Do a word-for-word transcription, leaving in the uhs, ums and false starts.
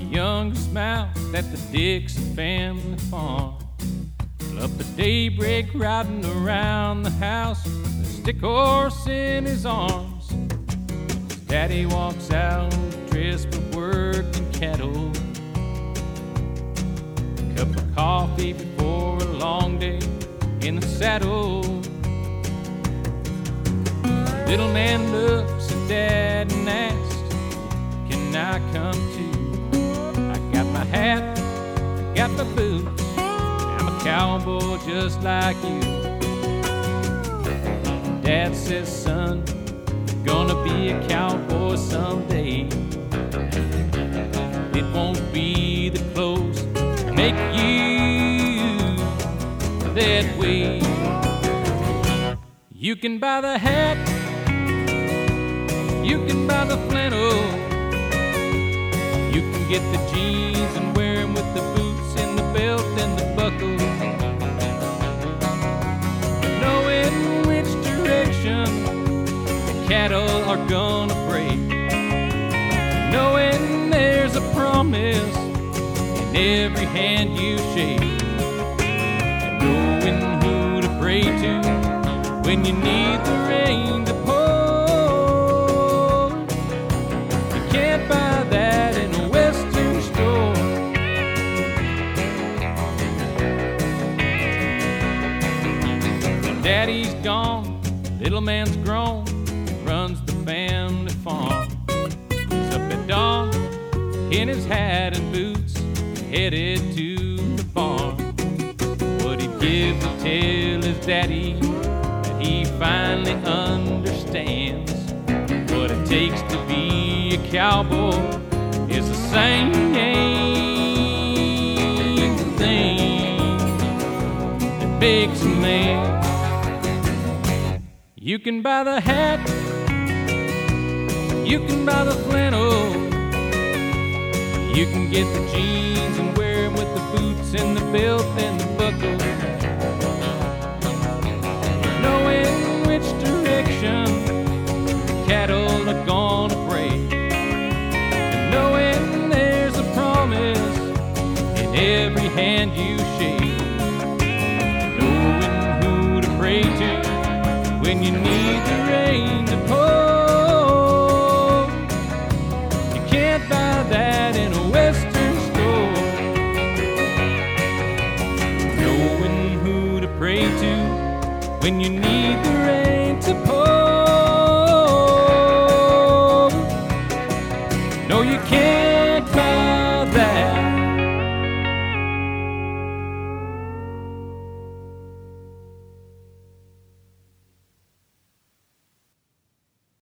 youngest mouse at the Dixon family farm. Up at daybreak, riding around the house, a stick horse in his arms. His daddy walks out dressed for work and cattle. A cup of coffee before a long day in the saddle. Little man looks at Dad and asks, "Can I come too? I got my hat, I got my boots, I'm a cowboy just like you." Dad says, "Son, you're gonna be a cowboy someday. It won't be the clothes that make you that way. You can buy the hat, you can buy the flannel, you can get the jeans and wear them with the boots and the belt and the buckle. Knowing which direction the cattle are gonna break, knowing there's a promise in every hand you shake, and knowing who to pray to when you need the rain to pour. You can't buy that in a Western store." Daddy's gone, little man's grown, runs the family farm. He's up at dawn in his hat and boots, headed to the farm. What he'd give to tell his daddy that he finally understands what it takes to be a cowboy is the same thing that makes a man. You can buy the hat, you can buy the flannel, you can get the jeans and wear them with the boots and the belt and the buckle. Knowing which direction the cattle are gonna break, and knowing there's a promise in every hand you shake, knowing who to pray to when you need the rain to pour. You can't buy that in a Western store. Knowing who to pray to when you need the rain to pour. No, you can't buy that